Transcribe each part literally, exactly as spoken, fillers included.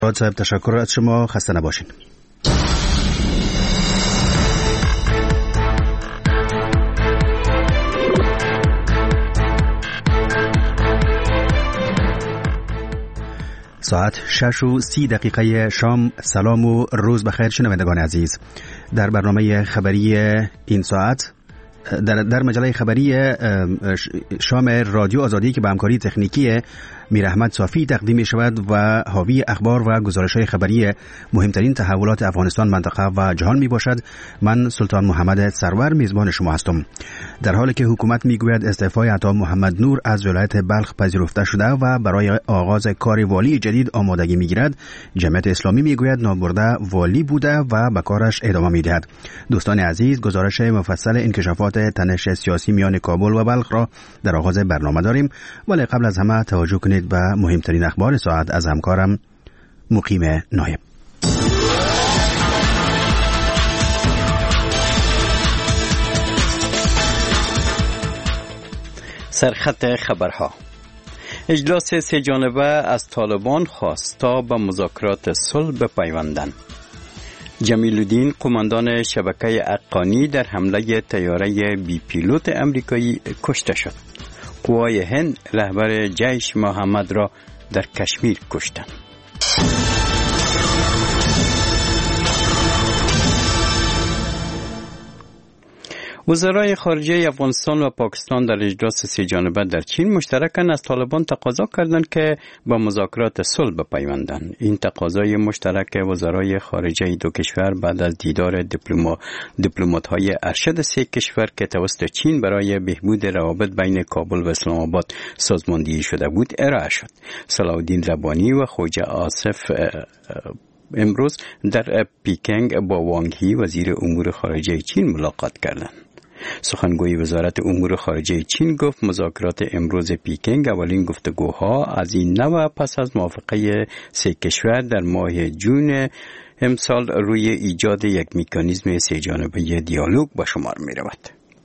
صاحب تشکر از شما، خسته نباشین. ساعت شش و سی دقیقه شام. سلام و روز بخیر شنوندگان عزیز. در برنامه خبری این ساعت در, در مجله خبری شام رادیو آزادی که به همکاری تکنیکی میر احمد صافی تقدیم می شود و حاوی اخبار و گزارش‌های خبری مهمترین تحولات افغانستان، منطقه و جهان می باشد. من سلطان محمد سرور میزبان شما هستم. در حالی که حکومت می گوید استعفای عطا محمد نور از ولایت بلخ پذیرفته شده و برای آغاز کار والی جدید آمادگی می گیرد، جمعیت اسلامی می گوید نابرده والی بوده و به کارش ادامه می دهد. دوستان عزیز، گزارش مفصل انکشافات تنش سیاسی میان کابل و بلخ را در آغاز برنامه داریم، ولی قبل از همه توجه کنید به مهمترین اخبار ساعت از همکارم مقیم نایب. سرخط خبرها. اجلاس سه جانبه از طالبان خواست تا به مذاکرات صلح بپیوندند. جمیل الدین قماندان شبکه اقانی در حمله طیاره بی پیلوت امریکایی کشته شد. قوای هند رهبر جیش محمد را در کشمیر کشتند. وزرای خارجه افغانستان و پاکستان در اجلاس سه جانبه در چین مشترکاً از طالبان تقاضا کردند که با مذاکرات صلح بپیوندند. این تقاضای مشترک وزرای خارجه دو کشور بعد از دیدار دیپلوما دیپلمات‌های ارشد سه کشور که توسط چین برای بهبود روابط بین کابل و اسلام آباد سازماندهی شده بود ارائه شد. صلاح الدین ربانی و خوجه آصف امروز در پیکنگ با وانگ هی وزیر امور خارجه چین ملاقات کردند. سخنگوی وزارت امور خارجه چین گفت مذاکرات امروز پیکنگ اولین گفتگوها از این نوع پس از موافقه سه کشور در ماه جون امسال روی ایجاد یک مکانیزم سه جانبه دیالوگ به شمار می رود.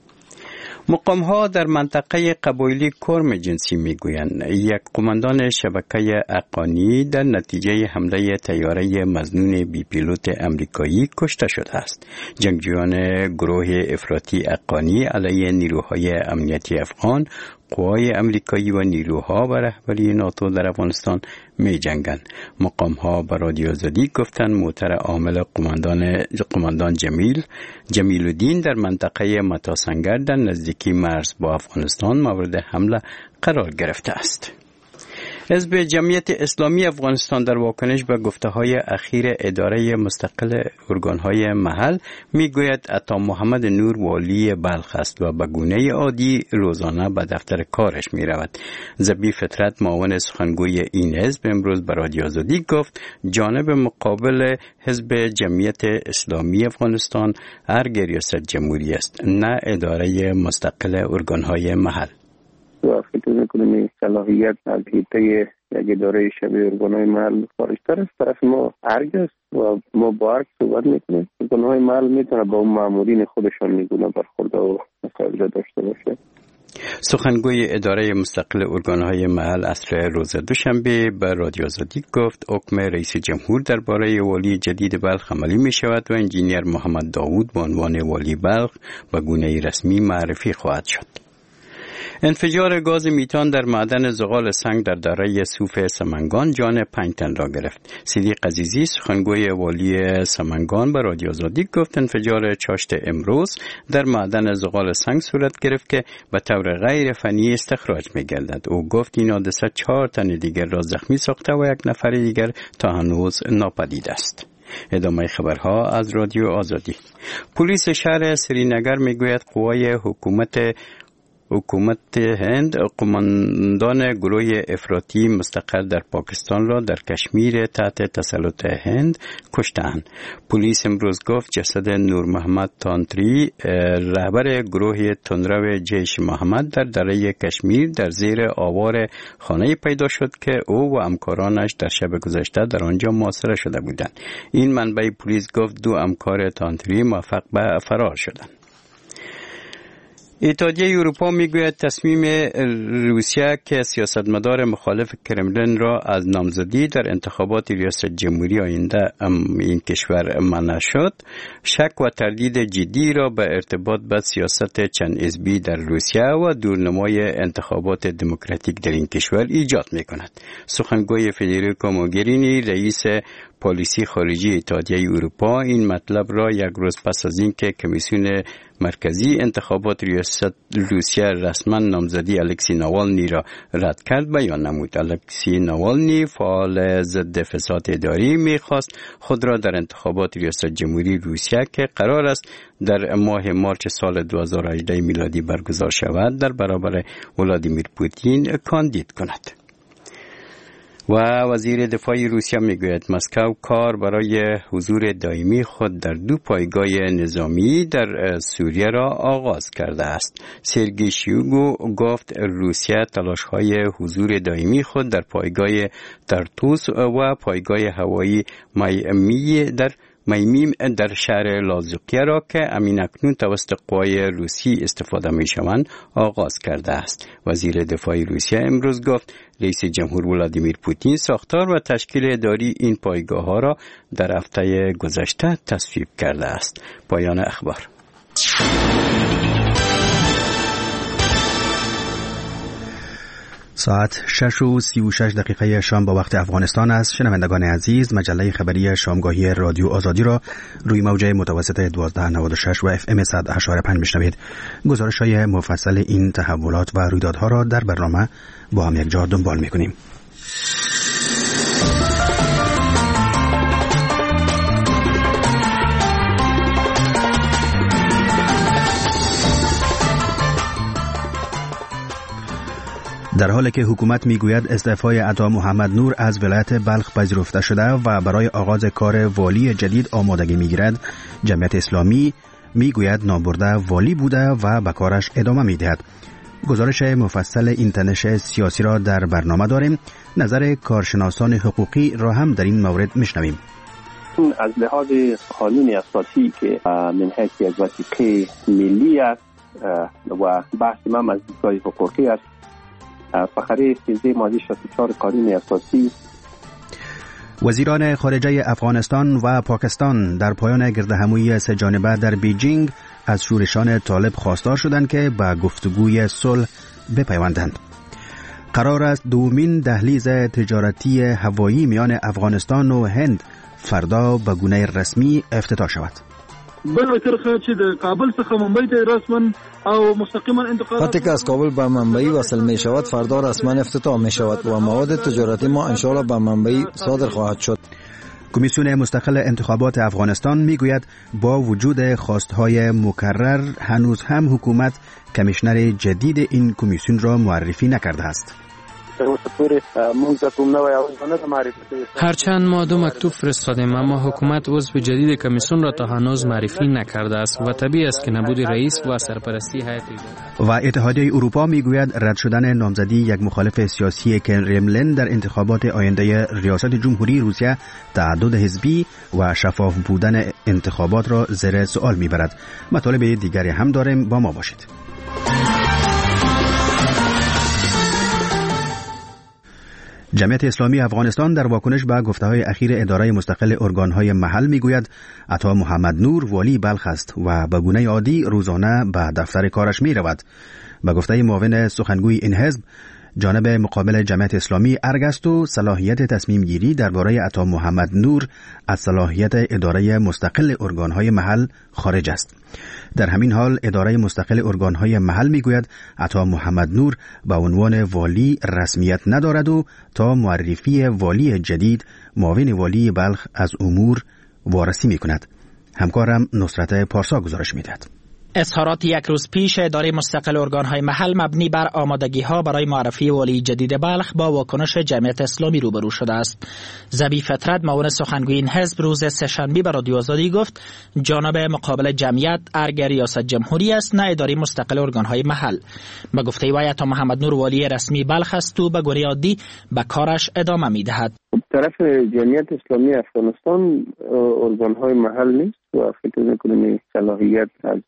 مقام‌ها در منطقه قبایلی کرم جنسی می‌گویند یک قماندان شبکه اقانی در نتیجه حمله طیاره مظنون بی پیلوت امریکایی کشته شده است. جنگجویان گروه افراطی اقانی علیه نیروهای امنیتی افغان، قوای امریکایی و نیروها و رهبری ناتو در افغانستان می جنگند. مقام‌ها به رادیو آزادی گفتند موتر عامل قماندان قماندان جمیل جمیل الدین در منطقه متاسنگر در نزدیکی مرز با افغانستان مورد حمله قرار گرفته است. حزب جمعیت اسلامی افغانستان در واکنش به گفته‌های اخیر اداره مستقل ارگان‌های محل می‌گوید عطا محمد نور والی بلخ است و به گونه عادی روزانه به دفتر کارش می‌رود. ذبیح فطرت معاون سخنگوی این حزب امروز به رادیو آزادی گفت جانب مقابل حزب جمعیت اسلامی افغانستان ارگ ریاست جمهوری است، نه اداره مستقل ارگان‌های محل. و فکر میکنم این صلاحیت از حیطه یک اداره شبیه ارگانهای محل خارجتر است. طرف ما ارگ است و ما با ارگ صحبت میکنیم. ارگانهای محل میتونه با اون مامورین خودشان میگونه برخورده و مسائل داشته باشه. سخنگوی اداره مستقل ارگانهای محل عصر روز دوشنبه به رادیو آزادی گفت حکم رئیس جمهور درباره والی جدید بلخ عملی می شود و انجینیر محمد داوود به عنوان والی بلخ به گونه رسمی معرفی خواهد شد. انفجار گاز میتان در معدن زغال سنگ در دره سوف سمنگان جان پنج تن را گرفت. صدیق عزیزی سخنگوی والی سمنگان به رادیو آزادی گفت انفجار چاشت امروز در معدن زغال سنگ صورت گرفت که به طور غیر فنی استخراج می‌گردد. او گفت این حادثه چهار تن دیگر را زخمی ساخته و یک نفر دیگر تا هنوز ناپدید است. ادامه خبرها از رادیو آزادی. پلیس شهر سرینگر میگوید قوای حکومت حکومت هند قماندان گروه افراطی مستقر در پاکستان را در کشمیر تحت تسلط هند کشتند. پلیس امروز گفت جسد نور محمد تانتری رهبر گروه تندرو جیش محمد در دره کشمیر در زیر آوار خانه پیدا شد که او و همکارانش در شب گذشته در آنجا محاصره شده بودند. این منبع پلیس گفت دو همکار تانتری موفق به فرار شدند. اتحادیه اروپا میگوید تصمیم روسیه که سیاستمدار مخالف کرملین را از نامزدی در انتخابات ریاست جمهوری آینده این کشور منع شد، شک و تردید جدی را به ارتباط به سیاست چند حزبی در روسیه و دورنمای انتخابات دموکراتیک در این کشور ایجاد میکند. سخنگوی فدریکا موگرینی، رئیس پالیسی خارجی اتحادیه اروپا، این مطلب را یک روز پس از اینکه کمیسیون مرکزی انتخابات ریاست روسیه رسما نامزدی الکسی ناوالنی را رد کرد بیان نمود. الکسی ناوالنی، فعال ضد فساد اداری، میخواست خود را در انتخابات ریاست جمهوری روسیه که قرار است در ماه مارچ سال دو هزار و هجده میلادی برگزار شود در برابر ولادیمیر پوتین کاندید کند. و وزیر دفاع روسیه میگوید مسکو کار برای حضور دائمی خود در دو پایگاه نظامی در سوریه را آغاز کرده است. سرگئی شویگو گفت روسیه تلاش‌های حضور دائمی خود در پایگاه ترتوس و پایگاه هوایی میمی در میمیم در شهر لازوقیه را که امین اکنون توسط قوای روسی استفاده می شوند آغاز کرده است. وزیر دفاع روسیه امروز گفت رئیس جمهور ولادیمیر پوتین ساختار و تشکیل اداری این پایگاه ها را در هفته گذشته تصویب کرده است. پایان اخبار. ساعت شش و سی و شش دقیقه شام با وقت افغانستان است. شنوندگان عزیز، مجله خبری شامگاهی رادیو آزادی را روی موج متوسط دوازده نود و شش و اف ام صد و هشت و پنج میشنوید. گزارش‌های مفصل این تحولات و رویدادها را در برنامه با هم یک جا دنبال می‌کنیم. در حالی که حکومت میگوید استعفای عطا محمد نور از ولایت بلخ پذیرفته شده و برای آغاز کار والی جدید آمادگی میگیرد، جمعیت اسلامی میگوید نابرده والی بوده و به کارش ادامه میدهد. گزارش مفصل این تنش سیاسی را در برنامه داریم. نظر کارشناسان حقوقی را هم در این مورد میشنویم. از لحاظ قانون اساسی که من حیث یک وثیقه ملی است و بحث من از دیدگاه حقوقی است، فقره سیزده ماده شصت و چهار قانون اساسی. وزیران خارجه افغانستان و پاکستان در پایان گردهمایی سه جانبه در بیجینگ از شورشان طالب خواستار شدند که به گفتگوی صلح بپیوندند. قرار است دومین دهلیز تجارتی هوایی میان افغانستان و هند فردا به گونه رسمی افتتاح شود. بل کرخه چې د کابل څخه ممبئی ته رسما او مستقیما انتقال وقتی که از کابل به ممبئی وصل می شود فردا رسما افتتاح می شود و مواد تجارتی ما ان شاء الله به ممبئی صادر خواهد شد. کمیسیون مستقل انتخابات افغانستان میگوید با وجود خواستهای مکرر هنوز هم حکومت کمیشنر جدید این کمیسیون را معرفی نکرده است. هرچند ما دو مکتوب فرستادیم اما حکومت عضو جدید کمیسیون را تا هنوز معرفی نکرده است و طبیعی است که نبود رئیس و سرپرستی هیئت و اتحادیه اروپا میگوید رد شدن نامزدی یک مخالف سیاسی کرملین در انتخابات آینده ریاست جمهوری روسیه تعدد حزبی و شفاف بودن انتخابات را زیر سوال میبرد. مطالب دیگری هم داریم، با ما باشید. جمعیت اسلامی افغانستان در واکنش به گفته‌های اخیر اداره مستقل ارگان‌های محل میگوید عطا محمد نور والی بلخ است و به گونه عادی روزانه به دفتر کارش میرود. به گفته معاون سخنگوی این حزب، جانب مقابل جمعیت اسلامی ارگ است و صلاحیت تصمیم گیری درباره عطا محمد نور از صلاحیت اداره مستقل ارگان‌های محل خارج است. در همین حال اداره مستقل ارگان‌های محل میگوید عطا محمد نور به عنوان والی رسمیت ندارد و تا معرفی والی جدید معاون والی بلخ از امور وارسی میکند. همکارم نصرت پارسا گزارش میدهد. اظهارات یک روز پیش اداره مستقل ارگان‌های محل مبنی بر آمادگی‌ها برای معرفی والی جدید بلخ با واکنش جمعیت اسلامی روبرو شده است. ذبیح فطرت معاون سخنگوی این حزب روز سه‌شنبه به رادیو آزادی گفت جانب مقابل جمعیت ارگ ریاست جمهوری است، نه اداره مستقل ارگان‌های محل. به گفته وی عطا محمد نور والی رسمی بلخ است و به گونه عادی به کارش ادامه می‌دهد. طرف جمعیت اسلامی افغانستان ارگان‌های محل نیست و فکر می‌کنم صلاحیت از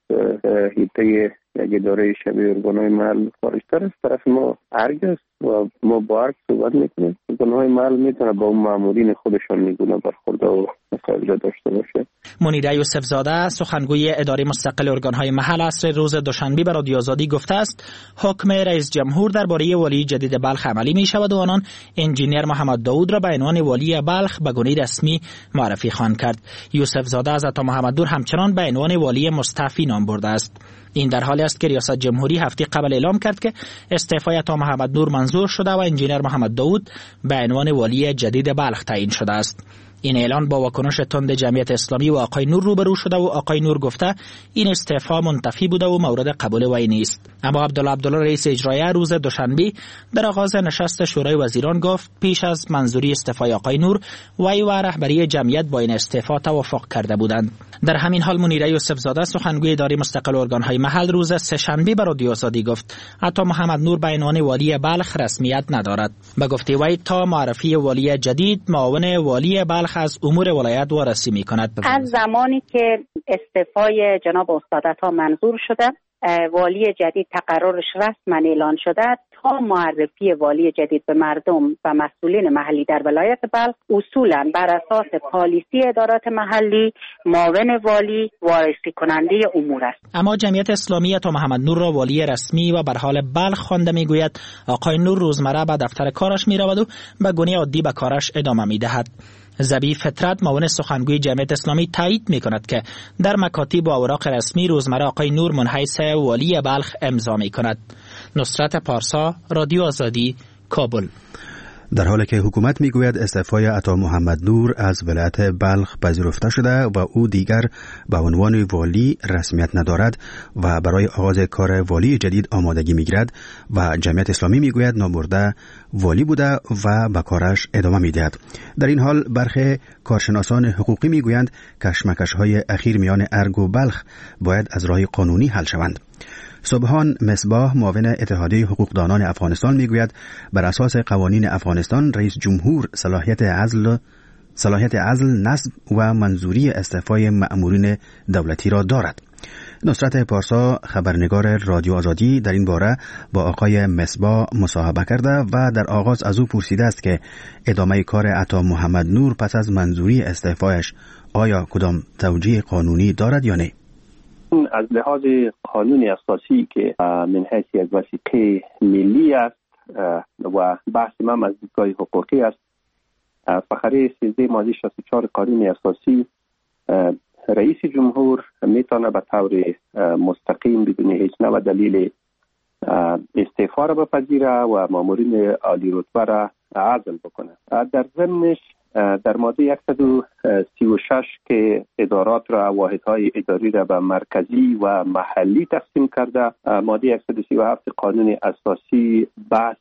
حیطه یک اداره شبیه ارگان‌های محل خارج‌تر است. طرف ما ارگ است و ما با ارگ صحبت می‌کنیم. ارگان‌های محل می‌تونه با اون مامورین خودشان می‌گونه برخورد و مسائل داشته باشه. منیره یوسف زاده سخنگوی اداره مستقل ارگان‌های محل عصر روز دوشنبه به رادیو آزادی گفته است حکم رئیس جمهور درباره والی جدید بلخ عملی می‌شود و آنان انجینیر محمد داوود را به عنوان والی بلخ به گونه رسمی معرفی خواهند کرد. یوسف زاده از عطا محمد نور همچنان به عنوان والی مستعفی نام برده است. این در حالی است که ریاست جمهوری هفته قبل اعلام کرد که استعفای عطا محمد نور منظور شده و انجینیر محمد داوود به عنوان والی جدید بلخ تعیین شده است. این اعلان با واکنش تند جمعیت اسلامی و آقای نور روبرو شده و آقای نور گفته این استعفا منتفی بوده و مورد قبول وی نیست. اما عبدالله عبدالله رئیس اجرایی روز دوشنبه در آغاز نشست شورای وزیران گفت پیش از منظوری استعفای آقای نور وی و رهبری جمعیت با این استعفا توافق کرده بودند. در همین حال منیره یوسف زاده سخنگوی اداره مستقل ارگان‌های محل روز سه‌شنبه به رادیو آزادی گفت عطا محمد نور به عنوان والی بلخ رسمیت ندارد. به گفته وی تا معرفی والی جدید معاون والی بلخ از امور ولایت وارسی می‌کند. از زمانی که استعفای جناب استاد عطا منظور شده والی جدید تقررش رسما اعلان شده تا معرفی والی جدید به مردم و مسئولین محلی در ولایت بلخ اصولا بر اساس پالیسی ادارات محلی معاون والی وارسی کننده امور است. اما جمعیت اسلامی عطا محمد نور را والی رسمی و بر حال بلخ خوانده میگوید. آقای نور روزمره به دفتر کارش میرود و به گونه عادی به کارش ادامه میدهد. زبی فطرت معاون سخنگوی جمعیت اسلامی تایید میکند که در مکاتب و اوراق رسمی روزمره آقای نور منحیث والی بلخ امضا میکند. نصرت پارسا، رادیو آزادی، کابل. در حالی که حکومت میگوید استعفای عطا محمد نور از ولایت بلخ پذیرفته شده و او دیگر به عنوان والی رسمیت ندارد و برای آغاز کار والی جدید آمادگی میگیرد و جمعیت اسلامی میگوید نامرده والی بوده و به کارش ادامه میدهد. در این حال برخی کارشناسان حقوقی میگویند کشمکش‌های اخیر میان ارگ و بلخ باید از راه قانونی حل شوند. سبحان مصباح معاون اتحادیه حقوقدانان افغانستان میگوید بر اساس قوانین افغانستان رئیس جمهور صلاحیت عزل صلاحیت عزل نصب و منظوری استعفای مأمورین دولتی را دارد. نصرت پارسا خبرنگار رادیو آزادی در این باره با آقای مصباح مصاحبه کرده و در آغاز از او پرسیده است که ادامه کار عطا محمد نور پس از منظوری استعفایش آیا کدام توجیه قانونی دارد یا نه؟ از لحاظ قانون اساسی که من حیث یک وثیقه ملی است و بحث من از دیدگاه حقوقی است، فقره سیزده ماده شصت و چهار قانون اساسی رئیس جمهور میتونه به طور مستقیم بدون هیچ نوع دلیل استعفا را بپذیره و مامورین عالی رتبه را عزل بکنه. در ضمنش در ماده صد و سی و شش که ادارات را واحدهای اداری را به مرکزی و محلی تقسیم کرده، ماده صد و سی و هفت قانون اساسی بحث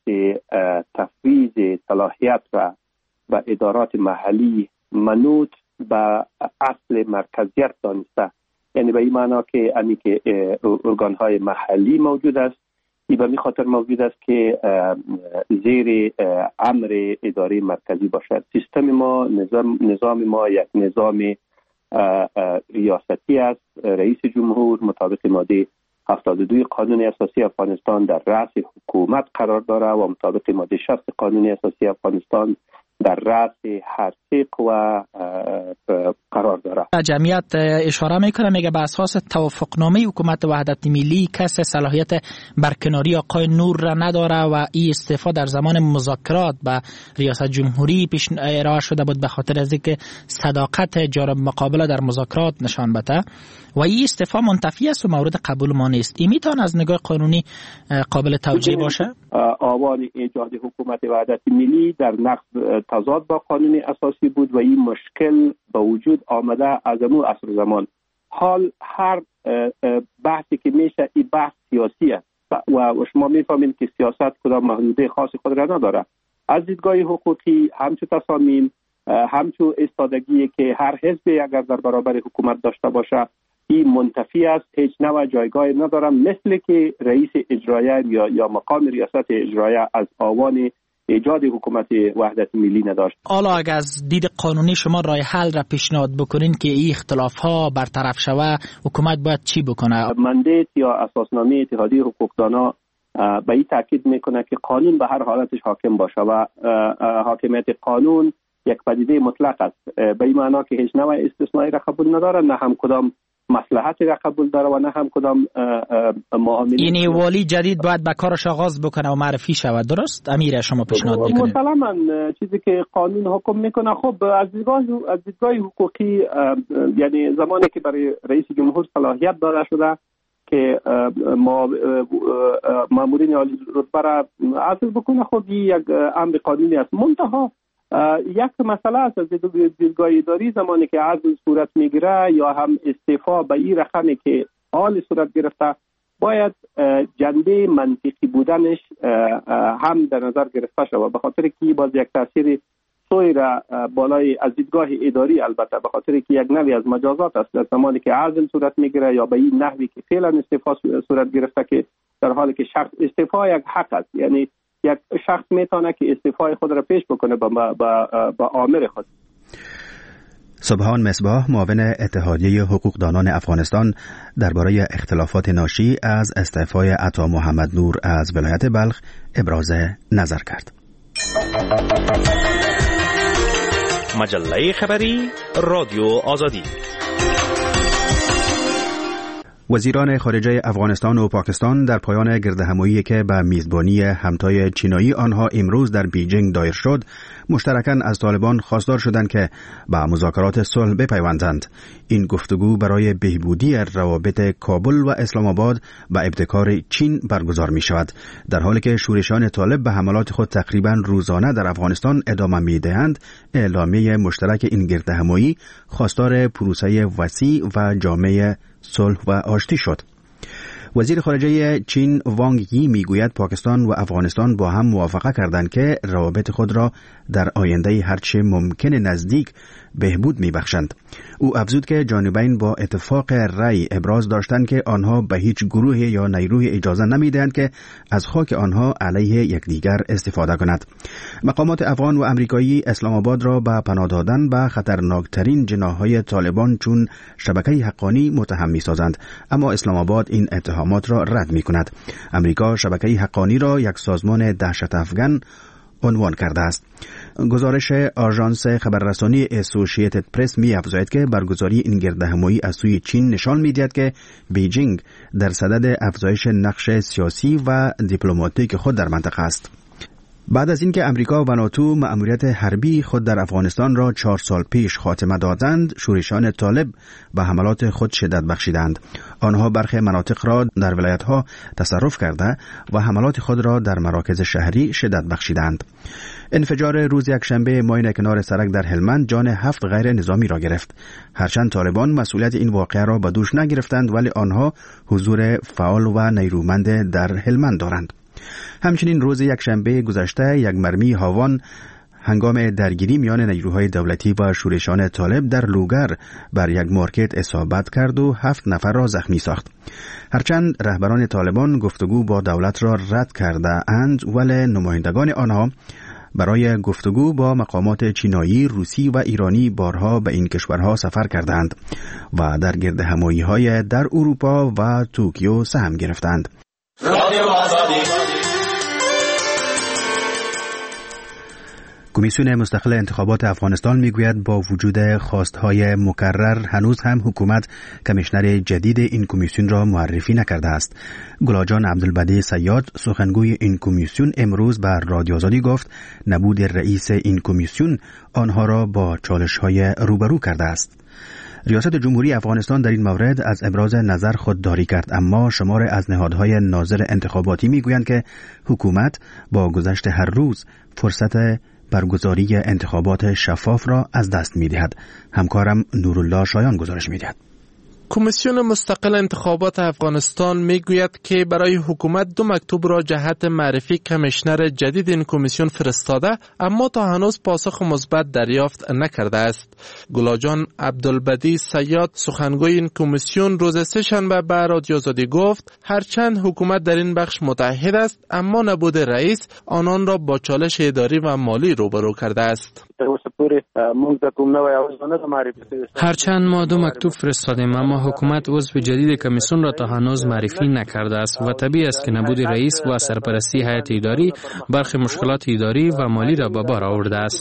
تفویض صلاحیت را به ادارات محلی منوط به اصل مرکزیت دانسته، یعنی به این معنا که امی که ارگانهای محلی موجود است ای به می خاطر موجود است که زیر امر اداره مرکزی باشد. سیستم ما نظام, نظام ما یک نظام ریاستی است. رئیس جمهور مطابق ماده هفتاد و دو قانون اساسی افغانستان در رأس حکومت قرار داره و مطابق ماده شصت قانون اساسی افغانستان در رأس هر سه قوه قرار داره. جمعیت اشاره میکنه، میگه به اساس توافقنامه حکومت وحدت ملی کس صلاحیت برکناری آقای نور را نداره و این استعفا در زمان مذاکرات به ریاست جمهوری پیش ارائه شده بود به خاطر از اینکه صداقت جانب مقابل در مذاکرات نشان بده و این استعفا منتفی است و مورد قبول ما نیست. این میتونه از نگاه قانونی قابل توجیه باشه؟ آوان ایجاد حکومت وحدت ملی در نقض تضاد با قانون اساسی بود و این مشکل به وجود آمده از امو عصر زمان. حال هر بحثی که میشه این بحث سیاسی است و شما میفهمید که سیاست کدام محدوده خاص خود را نداره. از دیدگاه حقوقی همچو تصامیم همچو استادگی که هر حزبی اگر در برابر حکومت داشته باشه این منتفی است، هیچ نوع جایگاه نداره، مثل که رئیس اجرایی یا یا مقام ریاست اجرایی از آوان ایجاد حکومت وحدت ملی نداشت. حالا اگر از دید قانونی شما راه حل را پیشنهاد بکنین که این اختلاف ها برطرف شوه، حکومت باید چی بکنه؟ مندیت یا اساسنامه اتحادیه حقوقدانا به این تاکید میکنه که قانون به هر حالتش حاکم باشه و حاکمیت قانون یک پدیده مطلق است، به این معنا که هیچ نوع استثنایی را قبول نداره، نه هم کدام مصلحتی را قبول داره و نه هم کدام معامله. یعنی والی جدید باید به کارش آغاز بکنه و معرفی شود، درست؟ امیر شما پیشنهاد میکنید؟ مسلماً چیزی که قانون حکم میکنه. خب از دیدگاه از دیدگاه حقوقی، یعنی زمانی که برای رئیس جمهور صلاحیت داده شده که ما مامورین عالی رتبه را عزل بکنه، خب یک امر قانونی است. منتها یک مسئله است از دیدگاه اداری، زمانی که عزل صورت میگیره یا هم استعفا به این رقمی که حال صورت گرفته، باید جنبه منطقی بودنش هم در نظر گرفته شود، به خاطر که باز یک تاثیر سوی را بالای از دیدگاه اداری، البته به خاطر که یک نوعی از مجازات است در زمانی که عزل صورت میگیره یا به این نحوی که فعلا استعفا صورت گرفته، که در حالی که شخص استعفا یک حق است، یعنی یک شخص میتونه که استعفای خود را پیش بکنه با با آمر خود. سبحان مصباح، معاون اتحادیه حقوقدانان افغانستان، درباره اختلافات ناشی از استعفای عطا محمد نور از ولایت بلخ ابراز نظر کرد. مجله خبری رادیو آزادی. وزیران خارجه افغانستان و پاکستان در پایان گردهمایی که به میزبانی همتای چینایی آنها امروز در بیجینگ دایر شد، مشترکاً از طالبان خواستار شدند که به مذاکرات صلح بپیوندند. این گفتگو برای بهبودی روابط کابل و اسلام آباد به ابتکار چین برگزار می شود، در حالی که شورشان طالب به حملات خود تقریباً روزانه در افغانستان ادامه می دهند. اعلامیه مشترک این گردهمایی خواستار پروسه وسیع و جامع صلح و آشتی شد. وزیر خارجه چین وانگ یی میگوید پاکستان و افغانستان با هم موافقه کردند که روابط خود را در آینده هرچه ممکن نزدیک بهبود میبخشند. او افزود که جانبین با اتفاق رأی ابراز داشتند که آنها به هیچ گروه یا نیروی اجازه نمیدهند که از خاک آنها علیه یکدیگر استفاده کند. مقامات افغان و امریکایی اسلام آباد را به پناه دادن به خطرناکترین جناح‌های طالبان چون شبکه حقانی متهم می‌سازند، اما اسلام آباد این اتهامات را رد می‌کند. امریکا شبکه حقانی را یک سازمان دهشت افغان عنوان کرده است. گزارش آژانس خبررسانی اسوسییتد پرس می افزاید که برگزاری این گردهمایی از سوی چین نشان می دهد که بیجینگ در صدد افزایش نقش سیاسی و دیپلماتیک خود در منطقه است. بعد از اینکه امریکا و ناتو مأموریت حربی خود در افغانستان را چهار سال پیش خاتمه دادند، شورشان طالب به حملات خود شدت بخشیدند. آنها برخی مناطق را در ولایت‌ها تصرف کرده و حملات خود را در مراکز شهری شدت بخشیدند. انفجار روز یکشنبه ماین کنار سرک در هلمند جان هفت غیر نظامی را گرفت. هرچند طالبان مسئولیت این واقعه را به دوش نگرفتند، ولی آنها حضور فعال و نیرومند در هلمند دارند. همچنین روز یکشنبه گذشته یک مرمی هاوان هنگام درگیری میان نیروهای دولتی و شورشان طالب در لوگر بر یک مارکت اصابت کرد و هفت نفر را زخمی ساخت. هرچند رهبران طالبان گفتگو با دولت را رد کرده اند، ولی نمایندگان آنها برای گفتگو با مقامات چینایی، روسی و ایرانی بارها به این کشورها سفر کردند و در گردهمایی‌های در اروپا و توکیو سهم گرفتند. کمیسیون مستقل انتخابات افغانستان میگوید با وجود خواستهای مکرر هنوز هم حکومت کمیشنر جدید این کمیسیون را معرفی نکرده است. گلاجان عبدالبدی صیاد سخنگوی این کمیسیون امروز بر رادیو آزادی گفت نبود رئیس این کمیسیون آنها را با چالش‌های روبرو کرده است. ریاست جمهوری افغانستان در این مورد از ابراز نظر خودداری کرد، اما شمار از نهادهای ناظر انتخاباتی میگویند که حکومت با گذشت هر روز فرصت برگزاری انتخابات شفاف را از دست می‌دهد. همکارم نورالله شایان گزارش می‌دهد. کمیسیون مستقل انتخابات افغانستان میگوید که برای حکومت دو مکتوب را جهت معرفی کمیشنر جدید این کمیسیون فرستاده، اما تا هنوز پاسخ مثبت دریافت نکرده است. گلاجان عبدالبدی سیاد سخنگوی این کمیسیون روز سه شنبه به رادیو آزادی گفت هرچند حکومت در این بخش متحد است، اما نبود رئیس آنان را با چالش اداری و مالی روبرو کرده است. هرچند ما دو مکتوب فرستادیم، اما حکومت عضو جدید کمیسیون را تا هنوز معرفی نکرده است و طبیعی است که نبود رئیس و سرپرستی هیئت اداری برخی مشکلات اداری و مالی را به بار آورده است.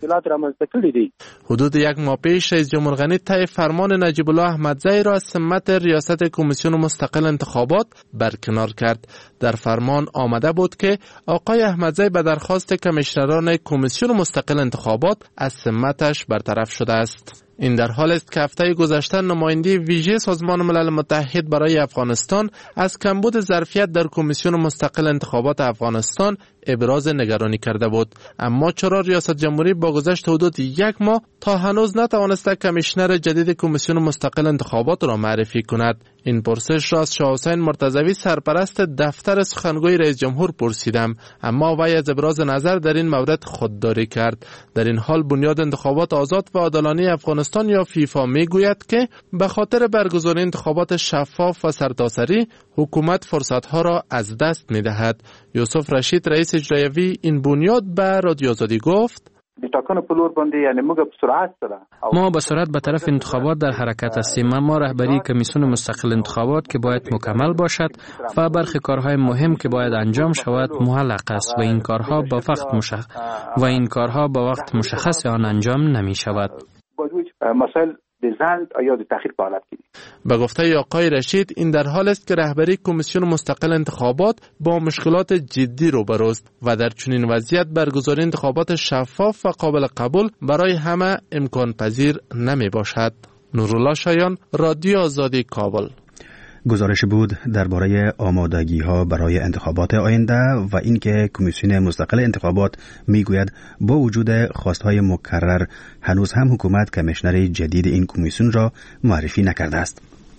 حدود یک ماه پیش رئیس جمهور غنی طی فرمان نجیب الله احمدزی را از سمت ریاست کمیسیون مستقل انتخابات برکنار کرد. در فرمان آمده بود که آقای احمدزی به درخواست کمیشنران کمیسیون مستقل انتخابات از سمتش برطرف شده است. این در حال است که هفته گذشته نماینده ویژه سازمان ملل متحد برای افغانستان از کمبود ظرفیت در کمیسیون مستقل انتخابات افغانستان ابراز نگرانی کرده بود، اما چرا ریاست جمهوری با گذشت حدود یک ماه تا هنوز نتوانسته کمیشنر جدید کمیسیون مستقل انتخابات را معرفی کند؟ این پرسش را از شاه حسین مرتضوی سرپرست دفتر سخنگوی رئیس جمهور پرسیدم، اما وی از ابراز نظر در این مورد خودداری کرد. در این حال بنیاد انتخابات آزاد و عادلانه افغانستان یا فیفا میگوید که به خاطر برگزاری انتخابات شفاف و سرتاسری حکومت فرصتها را از دست می‌دهد. یوسف رشید رئیس اجرایی این بنیاد به رادیو آزادی گفت ما به سرعت به طرف انتخابات در حرکت هستیم، اما رهبری کمیسیون مستقل انتخابات که باید مکمل باشد و برخی کارهای مهم که باید انجام شود معلق است و این کارها با وقت مشخص و این کارها با وقت مشخص آن انجام نمی شود. به گفته آقای رشید این در حال است که رهبری کمیسیون مستقل انتخابات با مشکلات جدی روبروست و در چنین وضعیت برگزاری انتخابات شفاف و قابل قبول برای همه امکان پذیر نمی باشد. نورالله شایان، رادیو آزادی، کابل. گزارش بود درباره آمادگی‌ها برای انتخابات آینده و اینکه کمیسیون مستقل انتخابات میگوید با وجود خواستهای مکرر هنوز هم حکومت کمیشنر جدید این کمیسیون را معرفی نکرده است.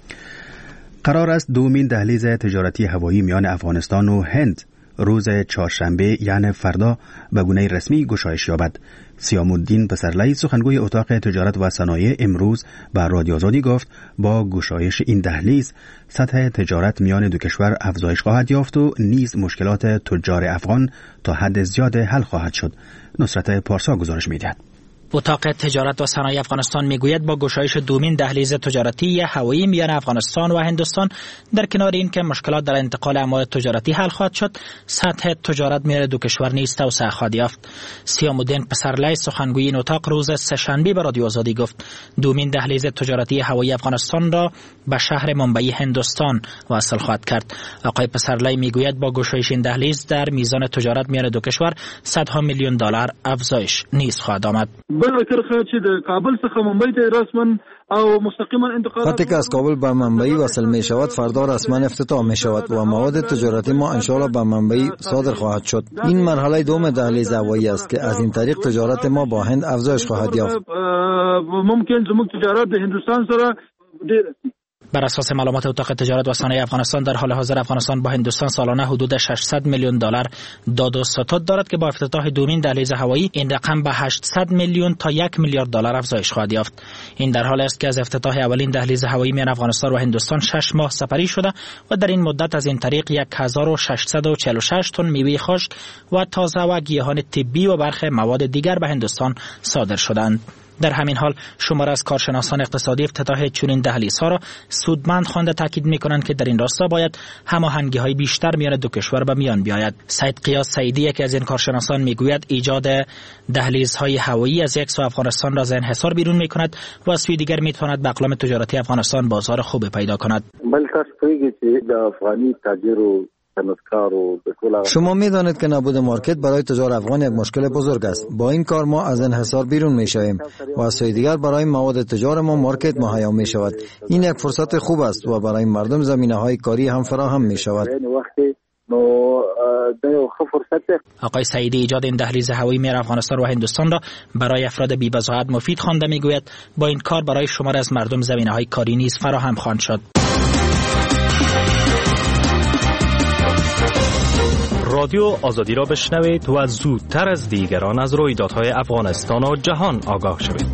قرار است دومین دهلیز تجارتی هوایی میان افغانستان و هند روز چهارشنبه یعنی فردا به گونه رسمی گشایش یابد. سیام الدین پسرلی سخنگوی اتاق تجارت و صنایع امروز به رادیو آزادی گفت با گشایش این دهلیز سطح تجارت میان دو کشور افزایش خواهد یافت و نیز مشکلات تجار افغان تا حد زیاد حل خواهد شد. نصرت پارسا گزارش می‌دهد. اتاق تجارت و صنایع افغانستان میگوید با گشایش دومین دهلیز تجارتی هوایی میان افغانستان و هندوستان در کنار این که مشکلات در انتقال اموال تجارتی حل خواهد شد، سطح تجارت میان دو کشور نیز توسعه خواهد یافت. سیام الدین پسرلی سخنگوی این اتاق روز سه‌شنبه به رادیو آزادی گفت دومین دهلیز تجارتی هوایی افغانستان را به شهر ممبئی هندوستان وصل خواهد کرد. آقای پسرلی میگوید با گشایش این دهلیز در میزان تجارت میان دو کشور صدها میلیون دلار افزایش نیز خواهد آمد. بل کرخه چې د کابل څخه ممبئی ته رسما او مستقیما انتقال خطی که از کابل به ممبئی وصل می شود فردا رسما افتتاح می شود و مواد تجارتی ما ان شاء الله به ممبئی صادر خواهد شد. این مرحله دوم دهلیز هوایی است که از این طریق تجارت ما با هند افزایش خواهد یافت. ممکن زموږ تجارت د هندوستان سره ډیر. بر اساس معلومات اتاق تجارت و صنایع افغانستان در حال حاضر افغانستان با هندوستان سالانه حدود ششصد میلیون دلار داد و ستد دارد که با افتتاح دومین دهلیز هوایی این رقم به هشتصد میلیون تا یک میلیارد دلار افزایش خواهد یافت. این در حالی است که از افتتاح اولین دهلیز هوایی میان افغانستان و هندوستان شش ماه سپری شده و در این مدت از این طریق هزار و ششصد و چهل و شش تن میوه خشک و تازه و گیاهان طبی و برخی مواد دیگر به هندوستان صادر شدند. در همین حال شمار از کارشناسان اقتصادی افتتاح چنین دهلیزها را سودمند خوانده تاکید می‌کنند که در این راستا باید هماهنگی‌های بیشتر میان دو کشور به میان بیاید. سید قیاس سعیدی که از این کارشناسان میگوید ایجاد دهلیزهای هوایی از یک سو افغانستان را از انحصار بیرون می‌کند و از سوی دیگر می‌تواند به اقلام تجارتی افغانستان بازار خوبی پیدا کند. شما می‌دانید که نبود مارکت برای تجار افغان یک مشکل بزرگ است. با این کار ما از انحصار بیرون می‌شویم و از سوی دیگر برای مواد تجار ما مارکت مهیا می‌شود. این یک فرصت خوب است و برای مردم زمینه‌های کاری هم فراهم می‌شود. نو ده خو فرصت. آقای سعیدی ایجاد این دهلیز هوایی میان افغانستان و هندوستان را برای افراد بی‌بضاعت مفید خوانده. میگوید با این کار برای شمار از مردم زمینه‌های کاری نیز فراهم خواهد شد. رادیو آزادی را بشنوید و زودتر از دیگران از رویدادهای افغانستان و جهان آگاه شوید.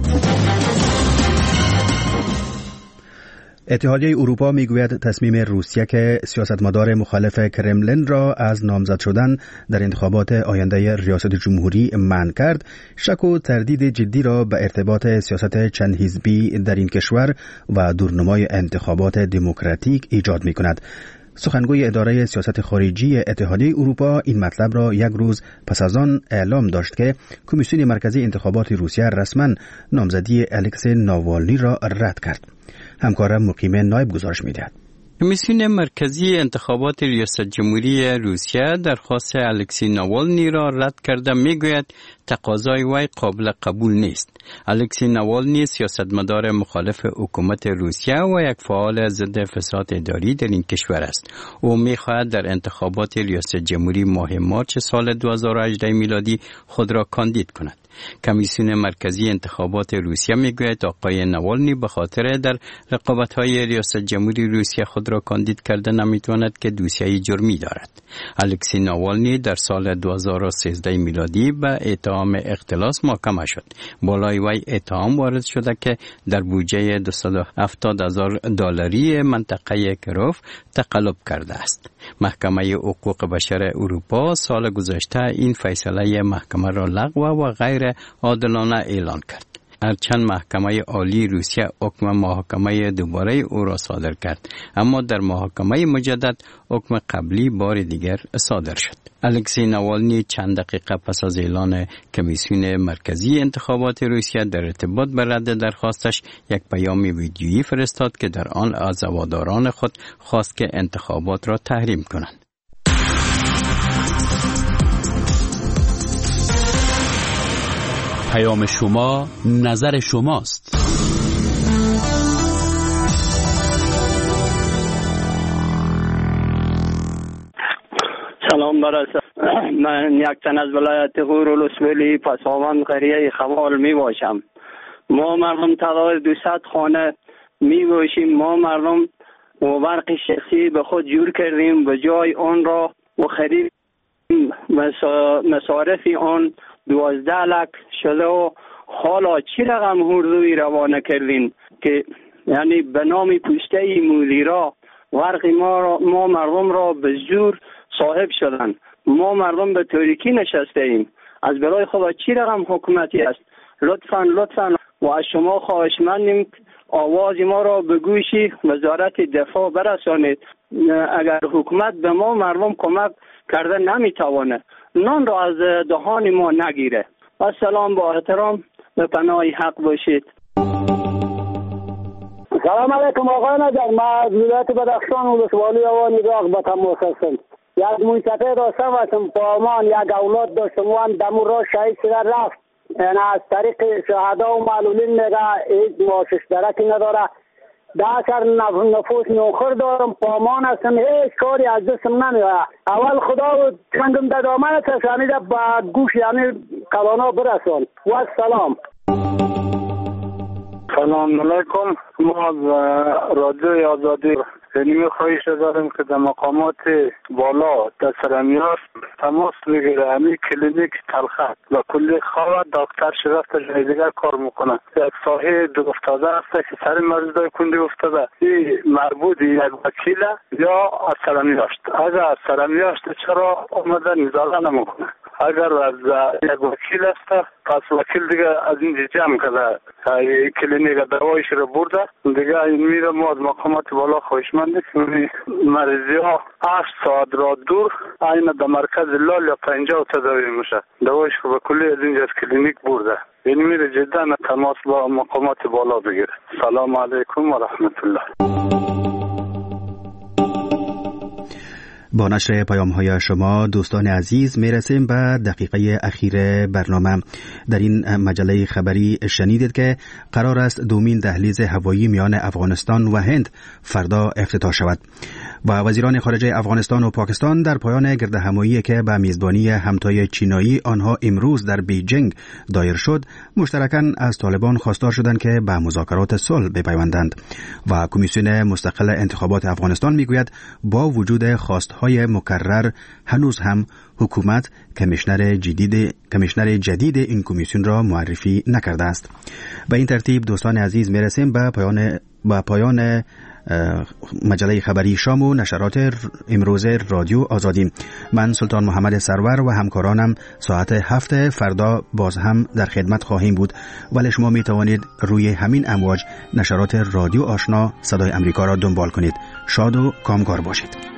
اتحادیه اروپا میگوید تصمیم روسیه که سیاستمدار مخالف کرملین را از نامزد شدن در انتخابات آینده ریاست جمهوری منع کرد، شک و تردید جدی را به ارتباط سیاست چند حزبی در این کشور و دورنمای انتخابات دموکراتیک ایجاد می کند. سخنگوی اداره سیاست خارجی اتحادیه اروپا این مطلب را یک روز پس از آن اعلام داشت که کمیسیون مرکزی انتخابات روسیه رسما نامزدی الکسی ناوالنی را رد کرد. همکارم مقیم نایب گزارش می‌دهد. کمیسیون مرکزی انتخابات ریاست جمهوری روسیه درخواست الکسی ناوالنی را رد کرده. میگوید تقاضای وی قابل قبول نیست. الکسی ناوالنی سیاستمدار مخالف حکومت روسیه و یک فعال ضد فساد اداری در این کشور است. او می‌خواهد در انتخابات ریاست جمهوری ماه مارس سال دو هزار و هجده میلادی خود را کاندید کند. کمیسیون مرکزی انتخابات روسیه میگوید آقای ناوالنی به خاطر در رقابت‌های ریاست جمهوری روسیه خود را کاندید کرده نمیتواند که دوسیه جرمی دارد. الکسی ناوالنی در سال دو هزار و سیزده میلادی به اتهام اختلاس محاکمه شد. بالای وی اتهام وارد شده که در بودجه دویست و هفتاد هزار دلاری منطقه کروف تقلب کرده است. محکمه حقوق بشر اروپا سال گذشته این فیصله محکمه را لغو و غیر عادلانه اعلان کرد. هرچند محکمه عالی روسیه حکم محاکمه دوباره او را صادر کرد، اما در محاکمه مجدد حکم قبلی بار دیگر صادر شد. الکسی ناوالنی چند دقیقه پس از اعلان کمیسیون مرکزی انتخابات روسیه در ارتباط به رد درخواستش یک پیام ویدیویی فرستاد که در آن از هواداران خود خواست که انتخابات را تحریم کنند. پیام شما نظر شماست. سلام برسه. من یک تن از ولایت غور الاسولی پساوند قریه خوال می باشم. ما مردم تعداد دویست خانه می باشیم. ما مردم و برق شخصی به خود جور کردیم و جای آن را و خرید مصارف آن دوازده لک شده و حالا چی رقم هردوی روانه کردین که یعنی به نام پوسته مدیرا ورق ما, را ما مردم را به زور صاحب شدن. ما مردم به تاریکی نشسته ایم. از برای خدا چی رقم حکومتی است؟ لطفاً لطفاً و از شما خواهشمندیم آواز ما را به گوش وزارت دفاع برسانید. اگر حکومت به ما مردم کمک کرده نمیتوانه نان را از دهان ما نگیره. السلام، با احترام به پناه حق باشید. سلام علیکم آقای نجار. من از ولایت بدخشان ولسوالی آوان نگاه به تماس هستم. یک منطقه داشتم هستم پامان یک اولاد داشتم وان دمو را شهید شده رفت. یعنی از طریق شهدا و معلولین میگه هیچ معاشش درکی نداره. ده سر نفوس نوخر دارم پامان هستم هیچ کاری از دستم نمیاد. اول خدا چندم در دامن تشانیده با گوش یعنی کلانا برسان. و سلام. سلام علیکم. ما از رادیوی آزادی اینمی خواهش داریم که در مقامات بالا در سرمیار تماس بگیره. همین کلینیک تلخت و کلی خواه دکتر شرفت جای دیگر کار میکنه. یک ساحه دو افتاده است که سر مریضای کندی افتاده. این مربوط یک وکیل یا از سرمیاشت. اگر از سرمیاشت چرا آمده نزاله نمیکنه؟ اگر از یک وکیل است پس وکیل دیگه از این جمع کرده کلینیک دوایش رو برده دیگه این میره. ما از مقامات بالا خواهشمنده که مریضی ها هشت ساعت را دور این در مرکز لال یا پنجاه تداوی میشه. دوایش رو به کلی از اینجا از کلینیک برده. این میره جدا تماس با مقامات بالا بگیره. سلام علیکم و رحمت الله. با نشر پیام های شما دوستان عزیز میرسیم به دقیقه اخیر برنامه. در این مجله خبری شنیدید که قرار است دومین دهلیز هوایی میان افغانستان و هند فردا افتتاح شود و وزیران خارجه افغانستان و پاکستان در پایان گردهمایی که به میزبانی همتای چینایی آنها امروز در بیجینگ دایر شد مشترکاً از طالبان خواستار شدند که به مذاکرات صلح بپیوندند و کمیسیون مستقل انتخابات افغانستان میگوید با وجود خواستهای مکرر هنوز هم حکومت کمیشنر جدید کمیشنر جدید این کمیسیون را معرفی نکرده است. به این ترتیب دوستان عزیز میرسیم به پایان به پایان مجله خبری شام و نشرات امروز رادیو آزادی. من سلطان محمد سرور و همکارانم ساعت هفت فردا باز هم در خدمت خواهیم بود، ولی شما می توانید روی همین امواج نشرات رادیو آشنا صدای امریکا را دنبال کنید. شاد و کامگار باشید.